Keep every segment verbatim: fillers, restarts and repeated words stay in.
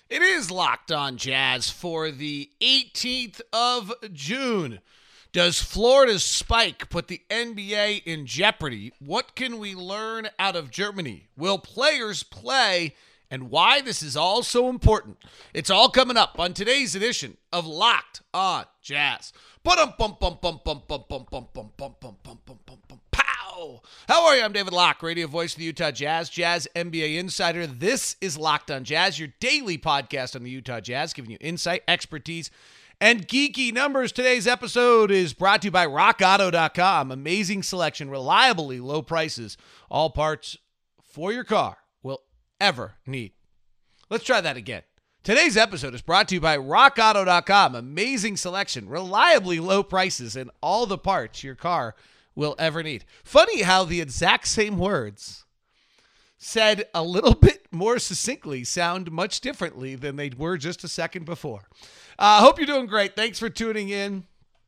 It is Locked On Jazz for the eighteenth of June. Does Florida's spike put the N B A in jeopardy? What can we learn out of Germany? Will players play? And why this is all so important. It's all coming up on today's edition of Locked On Jazz. Bum bum bum bum bum bum bum bum bum bum bum bum bum bum bum pow. How are you? I'm David Locke, radio voice of the Utah Jazz, Jazz N B A insider. This is Locked On Jazz, your daily podcast on the Utah Jazz, giving you insight, expertise, and geeky numbers. Today's episode is brought to you by rock auto dot com. Amazing selection, reliably low prices, all parts for your car will ever need. Let's try that again. Today's episode is brought to you by rock auto dot com. Amazing selection, reliably low prices, and all the parts your car will ever need. Funny how the exact same words said a little bit more succinctly sound much differently than they were just a second before. I uh, hope you're doing great. Thanks for tuning in.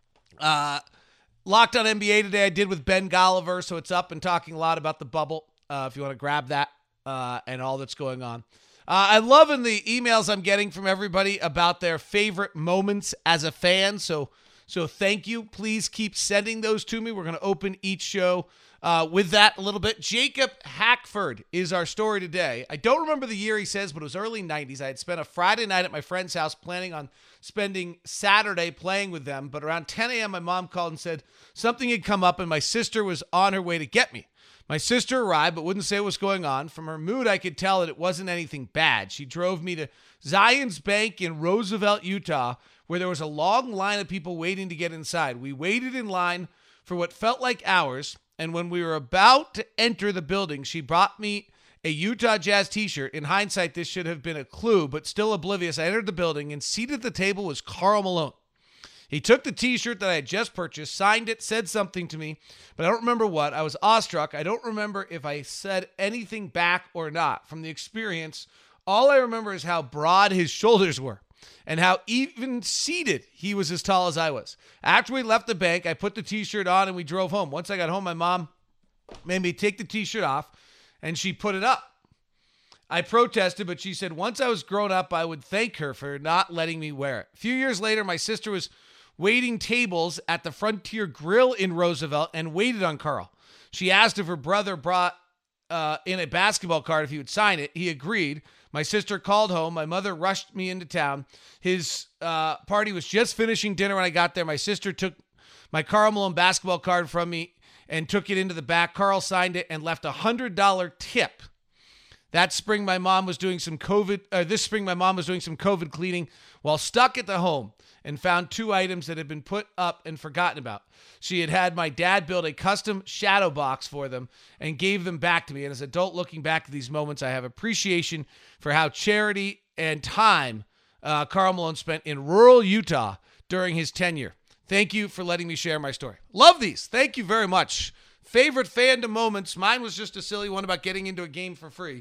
Uh, Locked on N B A today I did with Ben Golliver, so it's up and talking a lot about the bubble. Uh, if you want to grab that uh, and all that's going on. Uh, I'm loving the emails I'm getting from everybody about their favorite moments as a fan. So, so thank you. Please keep sending those to me. We're going to open each show uh, with that a little bit. Jacob Hackford is our story today. I don't remember the year he says, but it was early nineties. I had spent a Friday night at my friend's house planning on spending Saturday playing with them. But around ten a.m., my mom called and said something had come up and my sister was on her way to get me. My sister arrived, but wouldn't say what was going on. From her mood, I could tell that it wasn't anything bad. She drove me to Zions Bank in Roosevelt, Utah, where there was a long line of people waiting to get inside. We waited in line for what felt like hours, and when we were about to enter the building, she brought me a Utah Jazz t-shirt. In hindsight, this should have been a clue, but still oblivious. I entered the building, and seated at the table was Karl Malone. He took the t-shirt that I had just purchased, signed it, said something to me, but I don't remember what. I was awestruck. I don't remember if I said anything back or not. From the experience, all I remember is how broad his shoulders were and how even seated he was as tall as I was. After we left the bank, I put the t-shirt on and we drove home. Once I got home, my mom made me take the t-shirt off and she put it up. I protested, but she said once I was grown up, I would thank her for not letting me wear it. A few years later, my sister was waiting tables at the Frontier Grill in Roosevelt and waited on Karl. She asked if her brother brought uh, in a basketball card if he would sign it. He agreed. My sister called home. My mother rushed me into town. His uh, party was just finishing dinner when I got there. My sister took my Karl Malone basketball card from me and took it into the back. Karl signed it and left a one hundred dollars tip. That spring, my mom was doing some COVID, uh, this spring, my mom was doing some COVID cleaning while stuck at the home and found two items that had been put up and forgotten about. She had had my dad build a custom shadow box for them and gave them back to me. And as an adult looking back at these moments, I have appreciation for how charity and time uh, Karl Malone spent in rural Utah during his tenure. Thank you for letting me share my story. Love these. Thank you very much. Favorite fandom moments. Mine was just a silly one about getting into a game for free.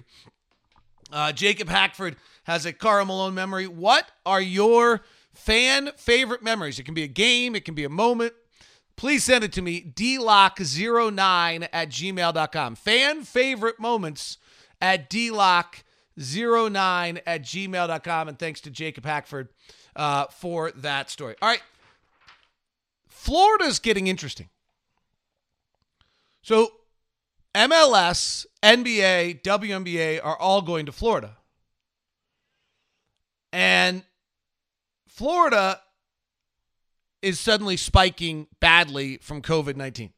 Uh, Jacob Hackford has a Karl Malone memory. What are your fan favorite memories? It can be a game. It can be a moment. Please send it to me, d lock zero nine at gmail dot com. Fan favorite moments at d lock zero nine at gmail dot com. And thanks to Jacob Hackford uh, for that story. All right. Florida's getting interesting. So M L S, N B A, W N B A are all going to Florida. And Florida is suddenly spiking badly from COVID nineteen.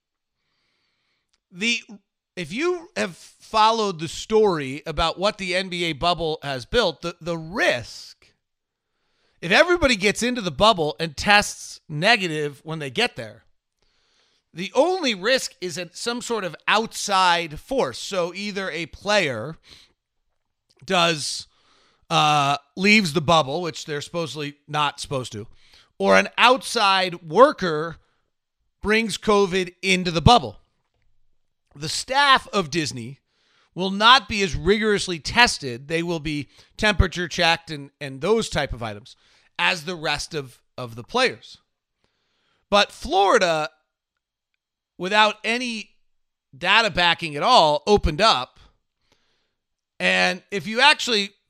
The if you have followed the story about what the N B A bubble has built, the, the risk, if everybody gets into the bubble and tests negative when they get there, the only risk is at some sort of outside force. So either a player does uh, leaves the bubble, which they're supposedly not supposed to, or an outside worker brings COVID into the bubble. The staff of Disney will not be as rigorously tested. They will be temperature checked and, and those type of items as the rest of, of the players. But Florida, without any data backing at all, opened up. And if you actually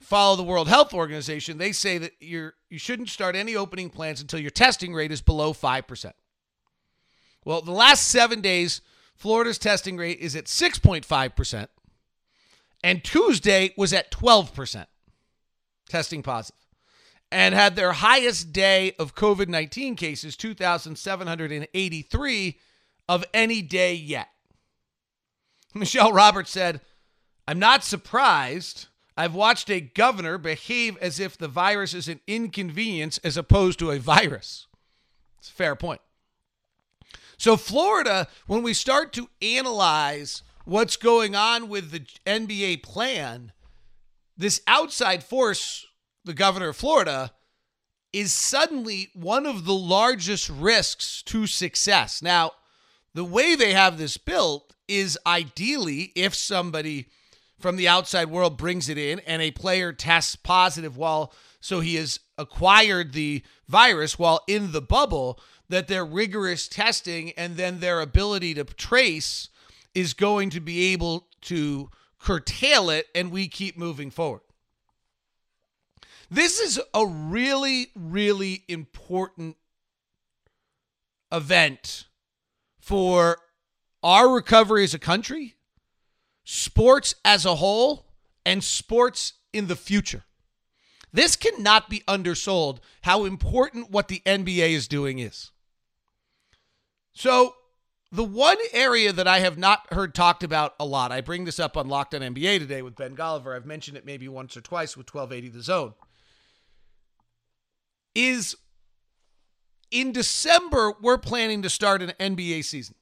follow the World Health Organization, they say that you're you shouldn't start any opening plans until your testing rate is below five percent. Well, the last seven days, Florida's testing rate is at six point five percent, and Tuesday was at twelve percent testing positive, and had their highest day of covid nineteen cases, two thousand seven hundred eighty-three, of any day yet. Michelle Roberts said, "I'm not surprised. I've watched a governor behave as if the virus is an inconvenience as opposed to a virus." It's a fair point. So Florida, when we start to analyze what's going on with the N B A plan, this outside force, the governor of Florida, is suddenly one of the largest risks to success. Now, the way they have this built is ideally if somebody from the outside world brings it in and a player tests positive while, so he has acquired the virus while in the bubble, that their rigorous testing and then their ability to trace is going to be able to curtail it, and we keep moving forward. This is a really, really important event for our recovery as a country, sports as a whole, and sports in the future. This cannot be undersold how important what the N B A is doing is. So the one area that I have not heard talked about a lot, I bring this up on Locked On N B A today with Ben Golliver, I've mentioned it maybe once or twice with twelve eighty The Zone, is in December, we're planning to start an N B A season.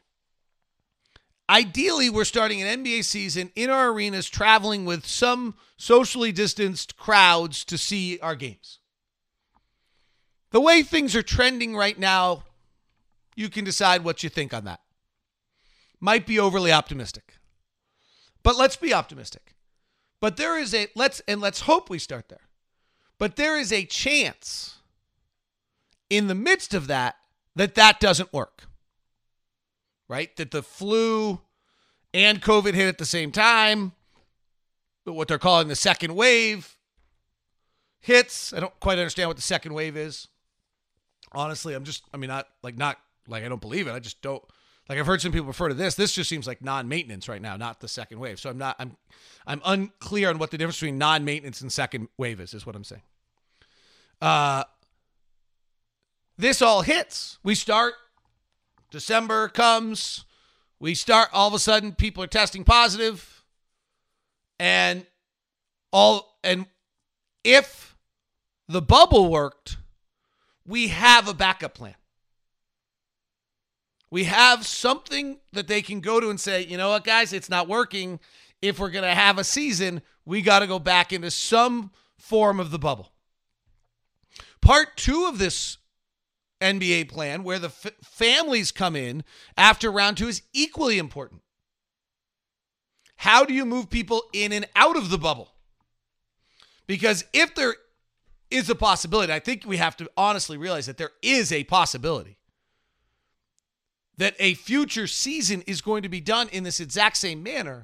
Ideally, we're starting an N B A season in our arenas, traveling with some socially distanced crowds to see our games. The way things are trending right now, you can decide what you think on that. Might be overly optimistic. But let's be optimistic. But there is a, let's, and let's hope we start there. But there is a chance in the midst of that, that that doesn't work. Right? That the flu and COVID hit at the same time. But what they're calling the second wave hits. I don't quite understand what the second wave is. Honestly, I'm just, I mean, not like, not like I don't believe it. I just don't, like I've heard some people refer to this. This just seems like non-maintenance right now, not the second wave. So I'm not, I'm, I'm unclear on what the difference between non-maintenance and second wave is, is what I'm saying. Uh, this all hits. We start, December comes, we start, all of a sudden people are testing positive, and all, and if the bubble worked, we have a backup plan. We have something that they can go to and say, you know what, guys, it's not working. If we're going to have a season, we got to go back into some form of the bubble. Part two of this N B A plan, where the f- families come in after round two, is equally important. How do you move people in and out of the bubble? Because if there is a possibility, I think we have to honestly realize that there is a possibility that a future season is going to be done in this exact same manner.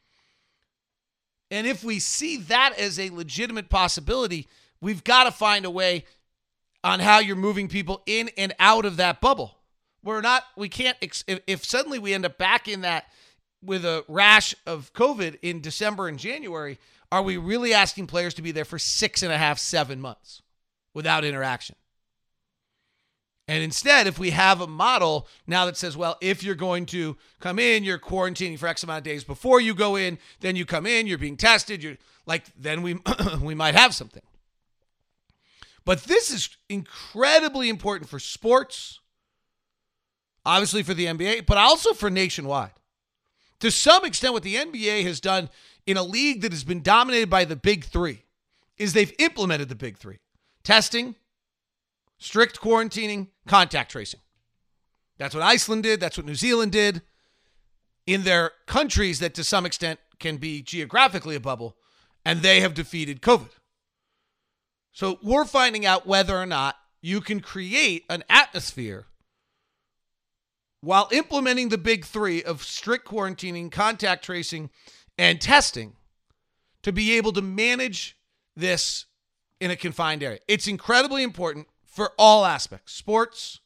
And if we see that as a legitimate possibility, we've got to find a way on how you're moving people in and out of that bubble. We're not, we can't, if, if suddenly we end up back in that with a rash of COVID in December and January, are we really asking players to be there for six and a half, seven months without interaction? And instead, if we have a model now that says, well, if you're going to come in, you're quarantining for X amount of days before you go in, then you come in, you're being tested, you're like, then we we might have something. But this is incredibly important for sports, obviously for the N B A, but also for nationwide. To some extent, what the N B A has done in a league that has been dominated by the big three is they've implemented the big three: testing, strict quarantining, contact tracing. That's what Iceland did. That's what New Zealand did in their countries that to some extent can be geographically a bubble, and they have defeated COVID. So we're finding out whether or not you can create an atmosphere while implementing the big three of strict quarantining, contact tracing, and testing to be able to manage this in a confined area. It's incredibly important for all aspects. Sports,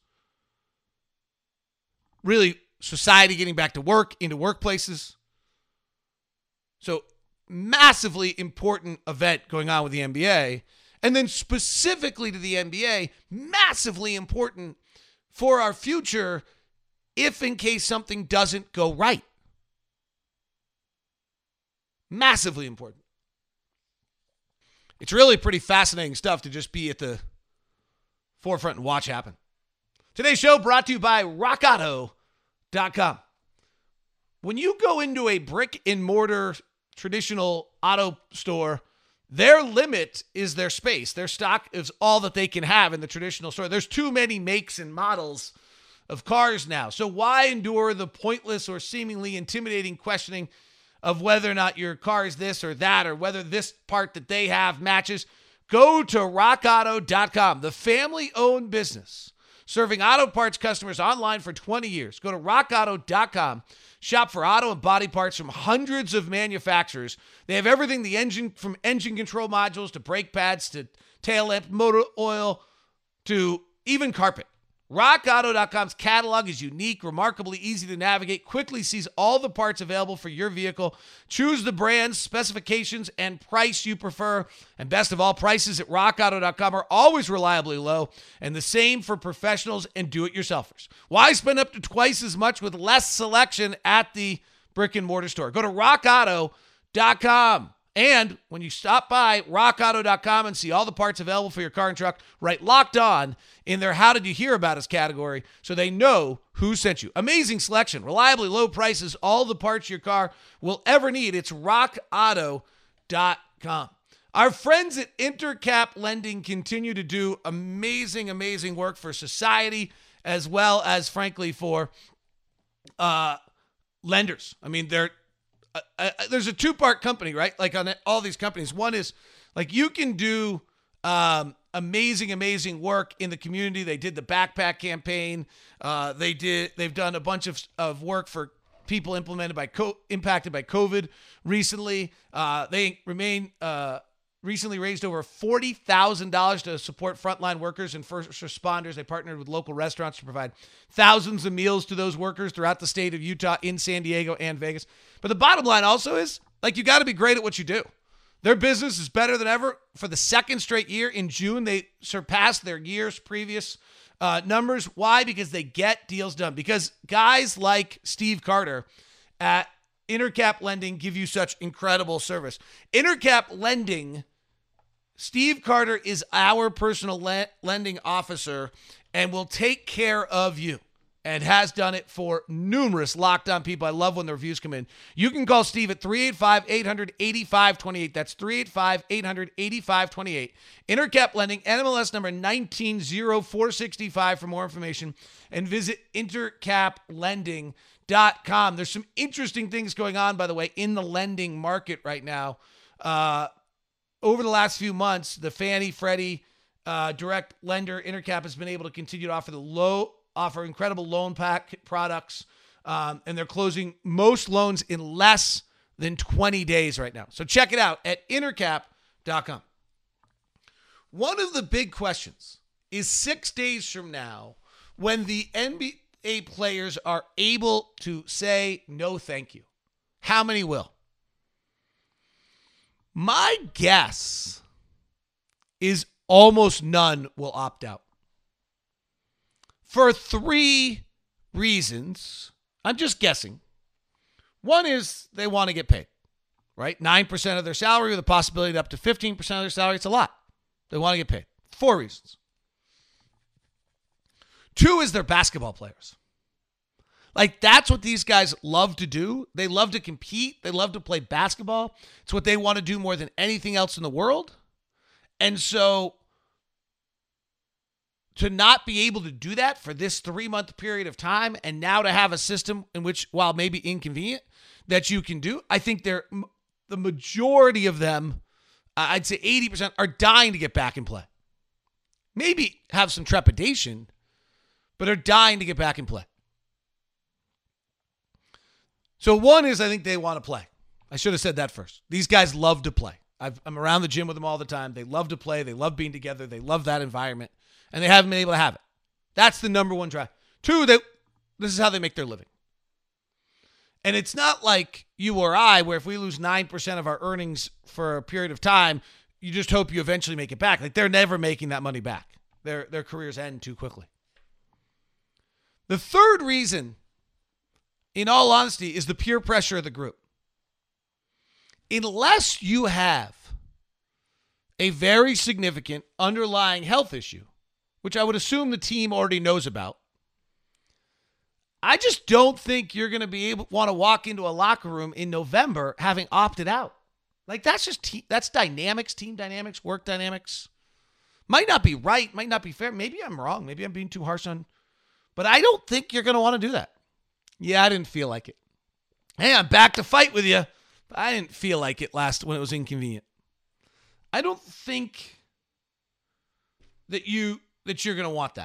really society getting back to work, into workplaces. So massively important event going on with the N B A. And then specifically to the N B A, massively important for our future if in case something doesn't go right. Massively important. It's really pretty fascinating stuff to just be at the forefront and watch happen. Today's show brought to you by rock auto dot com. When you go into a brick and mortar traditional auto store, their limit is their space. Their stock is all that they can have in the traditional store. There's too many makes and models of cars now. So why endure the pointless or seemingly intimidating questioning of whether or not your car is this or that, or whether this part that they have matches? Go to rock auto dot com, the family-owned business serving auto parts customers online for twenty years. Go to rock auto dot com. Shop for auto and body parts from hundreds of manufacturers. They have everything the engine from engine control modules to brake pads to tail lamp, motor oil to even carpet. rock auto dot com's catalog is unique, remarkably easy to navigate, quickly sees all the parts available for your vehicle. Choose the brands, specifications, and price you prefer. And best of all, prices at rock auto dot com are always reliably low, and the same for professionals and do-it-yourselfers. Why spend up to twice as much with less selection at the brick and mortar store? Go to rock auto dot com. And when you stop by rock auto dot com and see all the parts available for your car and truck, write Locked On in their How Did You Hear About Us category so they know who sent you. Amazing selection, reliably low prices, all the parts your car will ever need. It's rock auto dot com. Our friends at Intercap Lending continue to do amazing, amazing work for society as well as, frankly, for uh, lenders. I mean, they're Uh, uh, there's a two-part company, right? Like on all these companies. One is like you can do um, amazing, amazing work in the community. They did the backpack campaign. Uh, they did. They've done a bunch of of work for people implemented by co- impacted by COVID recently. Uh, they remain uh, recently raised over forty thousand dollars to support frontline workers and first responders. They partnered with local restaurants to provide thousands of meals to those workers throughout the state of Utah, in San Diego, and Vegas. But the bottom line also is, like, you got to be great at what you do. Their business is better than ever. For the second straight year in June, they surpassed their year's previous uh, numbers. Why? Because they get deals done. Because guys like Steve Carter at Intercap Lending give you such incredible service. Intercap Lending, Steve Carter is our personal le- lending officer and will take care of you and has done it for numerous Locked On people. I love when the reviews come in. You can call Steve at three eight five, eight hundred, eighty-five twenty-eight. That's three eight five, eight hundred, eighty-five twenty-eight. Intercap Lending, N M L S number nineteen oh four sixty-five for more information. And visit intercap lending dot com. There's some interesting things going on, by the way, in the lending market right now. Uh, over the last few months, the Fannie Freddie uh, direct lender Intercap has been able to continue to offer the low offer incredible loan pack products, um, and they're closing most loans in less than twenty days right now. So check it out at intercap dot com. One of the big questions is six days from now, when the N B A players are able to say no thank you, how many will? My guess is almost none will opt out. For three reasons. I'm just guessing. One is they want to get paid, right? nine percent of their salary with a possibility to up to fifteen percent of their salary. It's a lot. They want to get paid. Four reasons. Two is they're basketball players. Like, that's what these guys love to do. They love to compete. They love to play basketball. It's what they want to do more than anything else in the world. And so to not be able to do that for this three-month period of time, and now to have a system in which, while maybe inconvenient, that you can do, I think they're the majority of them, uh, I'd say eighty percent, are dying to get back and play. Maybe have some trepidation, but are dying to get back and play. So one is, I think they want to play. I should have said that first. These guys love to play. I've, I'm around the gym with them all the time. They love to play. They love being together. They love that environment. And they haven't been able to have it. That's the number one drive. Two, they, this is how they make their living. And it's not like you or I, where if we lose nine percent of our earnings for a period of time, you just hope you eventually make it back. Like, they're never making that money back. Their, their careers end too quickly. The third reason, in all honesty, is the peer pressure of the group. Unless you have a very significant underlying health issue, which I would assume the team already knows about, I just don't think you're going to be able want to walk into a locker room in November having opted out. Like, that's just te- that's dynamics, team dynamics, work dynamics. Might not be right, might not be fair. Maybe I'm wrong. Maybe I'm being too harsh on, but I don't think you're going to want to do that. Yeah, I didn't feel like it. Hey, I'm back to fight with you. But I didn't feel like it last when it was inconvenient. I don't think that you that you're going to want that.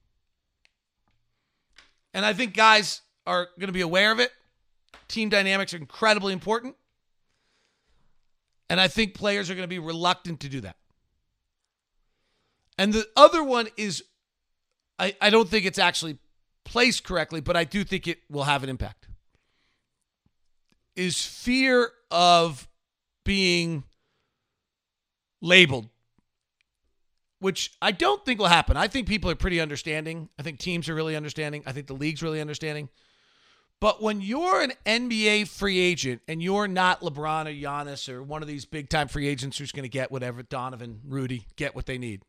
And I think guys are going to be aware of it. Team dynamics are incredibly important. And I think players are going to be reluctant to do that. And the other one is, I, I don't think it's actually placed correctly, but I do think it will have an impact, is fear of being labeled, which I don't think will happen. I think people are pretty understanding. I think teams are really understanding. I think the league's really understanding. But when you're an N B A free agent and you're not LeBron or Giannis or one of these big-time free agents who's going to get whatever, Donovan, Rudy, get what they need,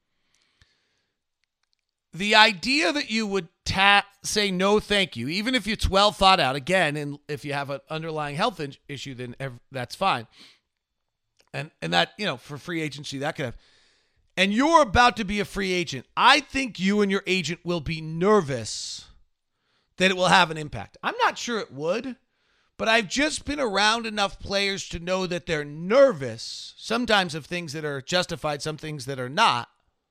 the idea that you would ta- say no thank you, even if it's well thought out, again, and if you have an underlying health in- issue, then ev- that's fine. And and that, you know, for free agency, that could have. And you're about to be a free agent, I think you and your agent will be nervous that it will have an impact. I'm not sure it would, but I've just been around enough players to know that they're nervous, sometimes of things that are justified, some things that are not,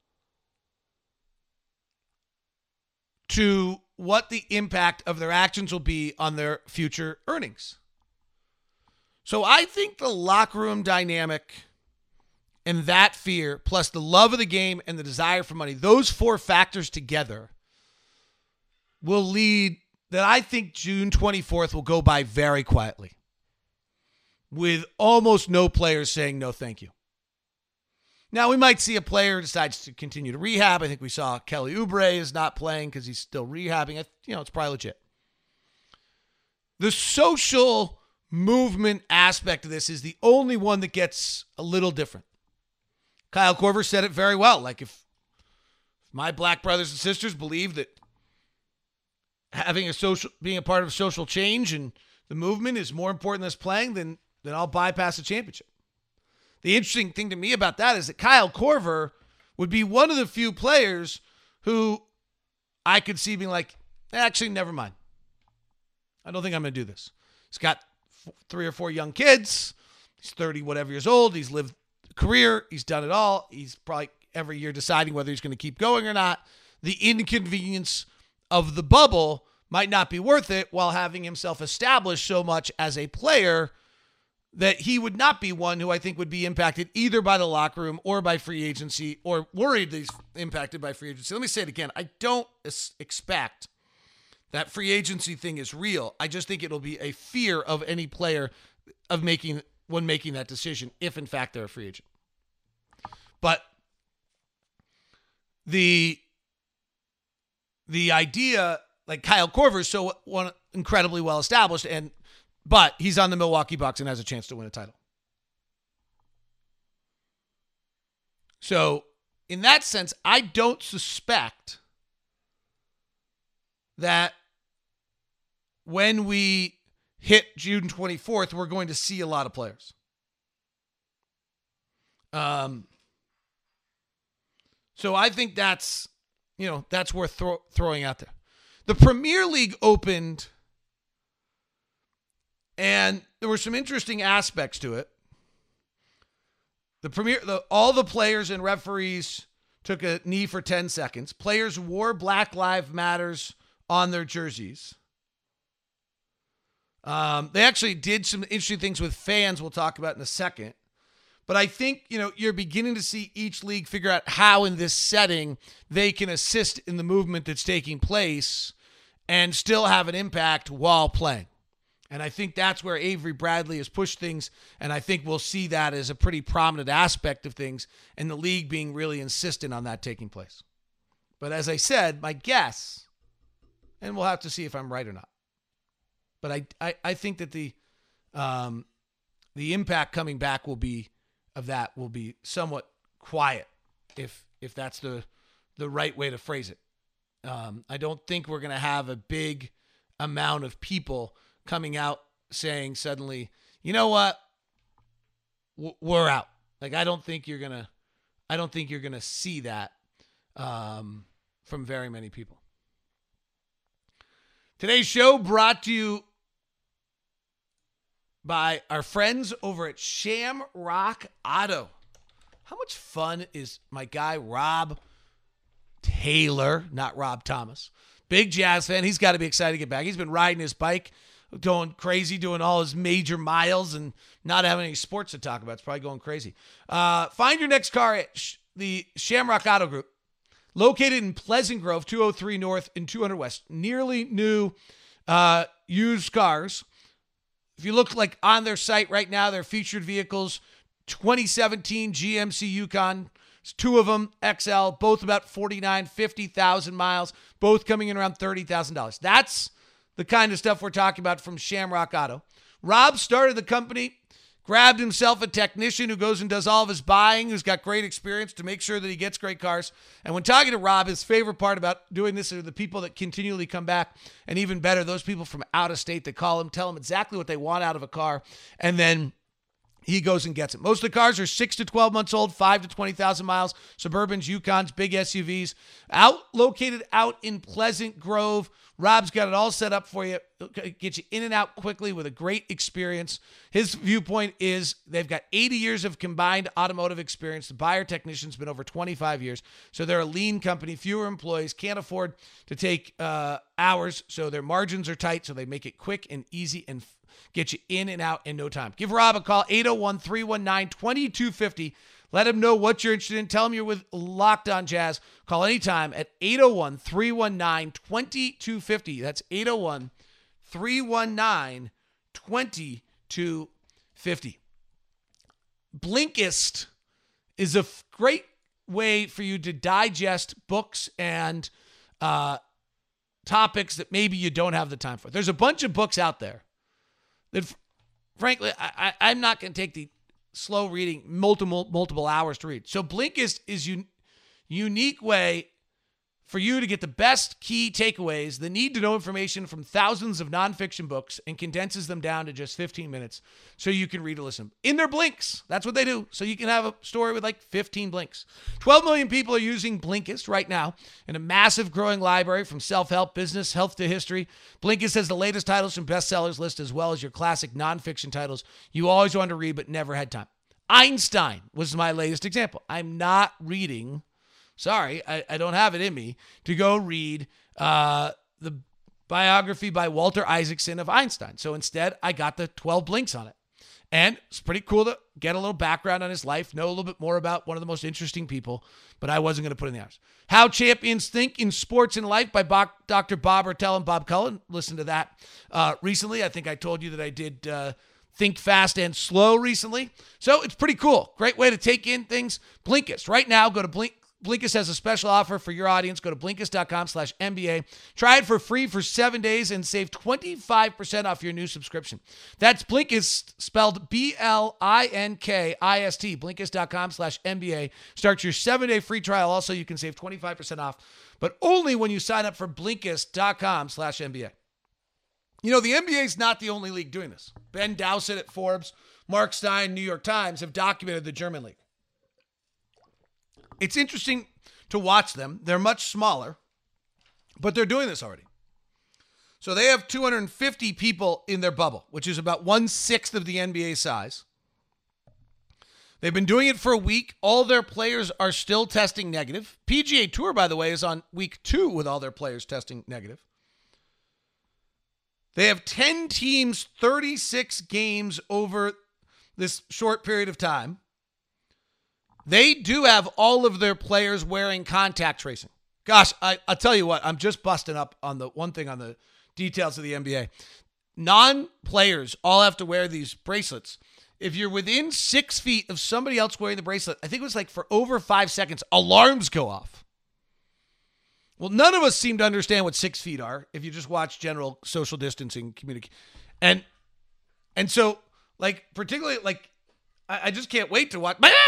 to what the impact of their actions will be on their future earnings. So I think the locker room dynamic and that fear, plus the love of the game and the desire for money, those four factors together will lead that I think June twenty-fourth will go by very quietly, with almost no players saying no thank you. Now, we might see a player decides to continue to rehab. I think we saw Kelly Oubre is not playing because he's still rehabbing. You know, it's probably legit. The social movement aspect of this is the only one that gets a little different. Kyle Korver said it very well. Like, if my black brothers and sisters believe that having a social, being a part of social change and the movement is more important than playing, then, then I'll bypass the championship. The interesting thing to me about that is that Kyle Korver would be one of the few players who I could see being like, actually, never mind. I don't think I'm going to do this. He's got f- three or four young kids. He's thirty, whatever years old. He's lived a career. He's done it all. He's probably every year deciding whether he's going to keep going or not. The inconvenience of the bubble might not be worth it, while having himself established so much as a player that he would not be one who I think would be impacted either by the locker room or by free agency, or worried that he's impacted by free agency. Let me say it again. I don't es- expect that free agency thing is real. I just think it'll be a fear of any player of making when making that decision, if in fact they're a free agent. But the the idea, like Kyle Korver is so one incredibly well established, and but he's on the Milwaukee Bucks and has a chance to win a title. So in that sense, I don't suspect that when we hit June twenty-fourth, we're going to see a lot of players. Um. So I think that's, you know, that's worth throw, throwing out there. The Premier League opened, and there were some interesting aspects to it. The Premier, the, all the players and referees took a knee for ten seconds. Players wore Black Lives Matters on their jerseys. Um, they actually did some interesting things with fans we'll talk about in a second. But I think, you know, you're beginning to see each league figure out how in this setting they can assist in the movement that's taking place and still have an impact while playing. And I think that's where Avery Bradley has pushed things, and I think we'll see that as a pretty prominent aspect of things, and the league being really insistent on that taking place. But as I said, my guess, and we'll have to see if I'm right or not, but I I, I think that the um, the impact coming back will be of that will be somewhat quiet, if if that's the the right way to phrase it. Um, I don't think we're going to have a big amount of people coming out saying suddenly, you know what, we're out. Like, I don't think you're going to, I don't think you're going to see that um, from very many people. Today's show brought to you by our friends over at Shamrock Auto. How much fun is my guy, Rob Taylor, not Rob Thomas? Big Jazz fan. He's got to be excited to get back. He's been riding his bike, going crazy, doing all his major miles and not having any sports to talk about. It's probably going crazy. Uh, find your next car at Sh- the Shamrock Auto Group, located in Pleasant Grove, two oh three North and two hundred West. Nearly new uh, used cars. If you look like on their site right now, their featured vehicles, twenty seventeen G M C Yukon, two of them, X L, both about forty-nine, fifty thousand miles, both coming in around thirty thousand dollars. That's the kind of stuff we're talking about from Shamrock Auto. Rob started the company, grabbed himself a technician who goes and does all of his buying, who's got great experience to make sure that he gets great cars. And when talking to Rob, his favorite part about doing this are the people that continually come back, and even better, those people from out of state that call him, tell him exactly what they want out of a car, and then he goes and gets it. Most of the cars are six to twelve months old, five to twenty thousand miles, Suburbans, Yukons, big S U Vs, out located out in Pleasant Grove. Rob's got it all set up for you, get you in and out quickly with a great experience. His viewpoint is they've got eighty years of combined automotive experience. The buyer technician's been over twenty-five years. So they're a lean company, fewer employees, can't afford to take uh, hours. So their margins are tight. So they make it quick and easy and f- get you in and out in no time. Give Rob a call, eight oh one, three one nine, two two five oh. Let him know what you're interested in. Tell him you're with Locked On Jazz. Call anytime at eight oh one, three one nine, two two five oh. That's eight oh one, three one nine, two two five oh. Blinkist is a f- great way for you to digest books and uh, topics that maybe you don't have the time for. There's a bunch of books out there that, f- frankly, I, I, I'm not going to take the slow reading multiple multiple hours to read. So Blinkist is a un- unique way for you to get the best key takeaways, the need-to-know information from thousands of nonfiction books, and condenses them down to just fifteen minutes so you can read or listen. In their blinks. That's what they do. So you can have a story with like fifteen blinks. twelve million people are using Blinkist right now in a massive growing library from self-help, business, health to history. Blinkist has the latest titles from bestsellers list as well as your classic nonfiction titles you always wanted to read but never had time. Einstein was my latest example. I'm not reading... Sorry, I, I don't have it in me to go read uh, the biography by Walter Isaacson of Einstein. So instead, I got the twelve blinks on it. And it's pretty cool to get a little background on his life, know a little bit more about one of the most interesting people, but I wasn't going to put in the hours. How Champions Think in Sports and Life by Bo- Doctor Bob Ortell and Bob Cullen. Listen to that uh, recently. I think I told you that I did uh, Think Fast and Slow recently. So it's pretty cool. Great way to take in things. Blinkist. Right now, go to Blink. Blinkist has a special offer for your audience. Go to Blinkist.com slash NBA. Try it for free for seven days and save twenty-five percent off your new subscription. That's Blinkist, spelled B L I N K I S T. Blinkist.com slash NBA. Start your seven-day free trial. Also, you can save twenty-five percent off, but only when you sign up for Blinkist.com slash NBA. You know, the N B A is not the only league doing this. Ben Dowsett at Forbes, Mark Stein, New York Times have documented the German league. It's interesting to watch them. They're much smaller, but they're doing this already. So they have two hundred fifty people in their bubble, which is about one-sixth of the N B A size. They've been doing it for a week. All their players are still testing negative. P G A Tour, by the way, is on week two with all their players testing negative. They have ten teams, thirty-six games over this short period of time. they do have all of their players wearing contact tracing. Gosh, I, I'll tell you what, I'm just busting up on the one thing on the details of the N B A. Non-players all have to wear these bracelets. If you're within six feet of somebody else wearing the bracelet, I think it was like for over five seconds, alarms go off. Well, none of us seem to understand what six feet are if you just watch general social distancing communication. And and so, like, particularly, like, I, I just can't wait to watch. Like,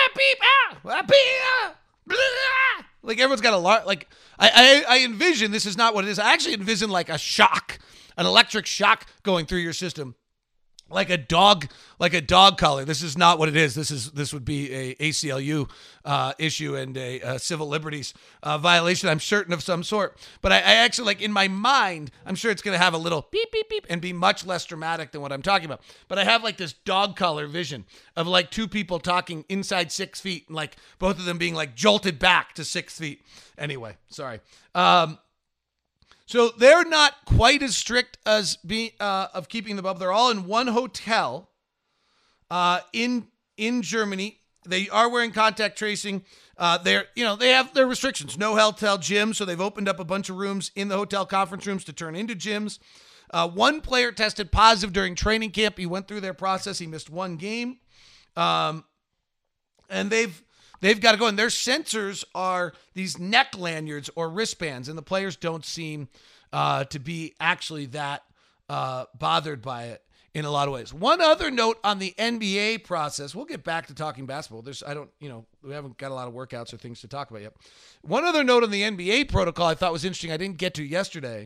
everyone's got a lot. Like, I, I, I envision this is not what it is. I actually envision, like, a shock, an electric shock going through your system. Like a dog, like a dog collar. This is not what it is. This is this would be a A C L U uh, issue and a, a civil liberties uh, violation, I'm certain, of some sort. But I, I actually, like, in my mind, I'm sure it's going to have a little beep, beep, beep and be much less dramatic than what I'm talking about. But I have, like, this dog collar vision of, like, two people talking inside six feet and, like, both of them being, like, jolted back to six feet. Anyway, sorry. Um, So they're not quite as strict as being uh, of keeping the bubble. They're all in one hotel uh, in in Germany. They are wearing contact tracing. Uh, they're you know they have their restrictions. No hotel gyms, so they've opened up a bunch of rooms in the hotel conference rooms to turn into gyms. Uh, one player tested positive during training camp. He went through their process. He missed one game, um, and they've. They've got to go, and their sensors are these neck lanyards or wristbands, and the players don't seem uh, to be actually that uh, bothered by it in a lot of ways. One other note on the N B A process. We'll get back to talking basketball. There's, I don't, you know, we haven't got a lot of workouts or things to talk about yet. One other note on the N B A protocol I thought was interesting. I didn't get to yesterday.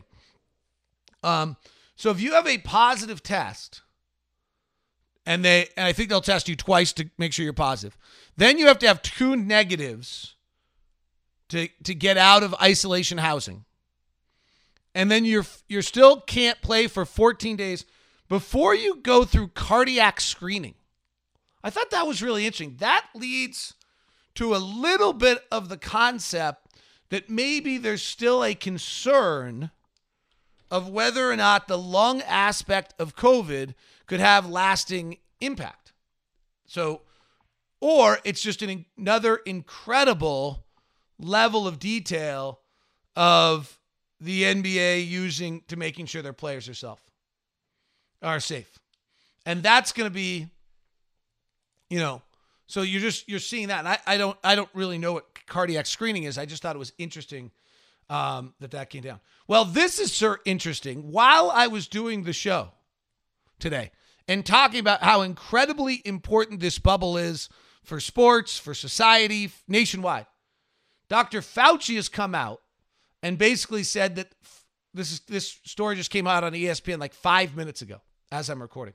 Um, so if you have a positive test. And they, and I think they'll test you twice to make sure you're positive. Then you have to have two negatives to to get out of isolation housing. And then you're you're still can't play for fourteen days before you go through cardiac screening. I thought that was really interesting. That leads to a little bit of the concept that maybe there's still a concern of whether or not the lung aspect of COVID could have lasting impact. So, or it's just an, another incredible level of detail of the N B A using to making sure their players are self, are safe. And that's going to be, you know, so you're just, you're seeing that. And I, I don't, I don't really know what cardiac screening is. I just thought it was interesting um, that that came down. Well, this is so interesting. While I was doing the show today and talking about how incredibly important this bubble is for sports, for society, nationwide, Doctor Fauci has come out and basically said that this is this story just came out on E S P N like five minutes ago as I'm recording,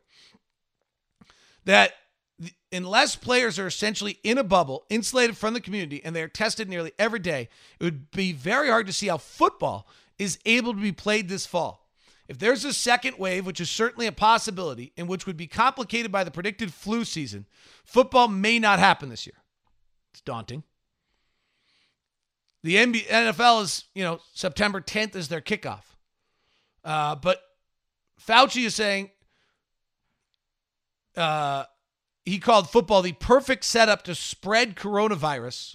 that unless players are essentially in a bubble, insulated from the community, and they're tested nearly every day, it would be very hard to see how football is able to be played this fall. If there's a second wave, which is certainly a possibility, and which would be complicated by the predicted flu season, football may not happen this year. It's daunting. The N F L is, you know, September tenth is their kickoff. Uh, but Fauci is saying uh, he called football the perfect setup to spread coronavirus.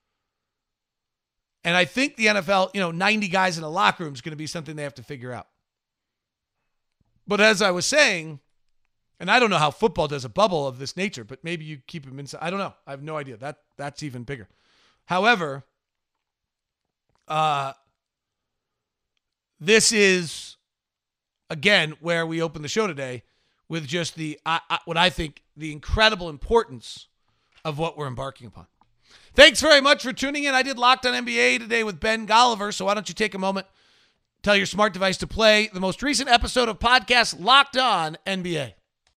And I think the N F L, you know, ninety guys in a locker room is going to be something they have to figure out. But as I was saying, and I don't know how football does a bubble of this nature, but maybe you keep them inside. I don't know. I have no idea. That that's even bigger. However, uh, this is, again, where we open the show today with just the, uh, uh, what I think, the incredible importance of what we're embarking upon. Thanks very much for tuning in. I did Locked on N B A today with Ben Golliver, so why don't you take a moment, tell your smart device to play the most recent episode of podcast Locked on N B A.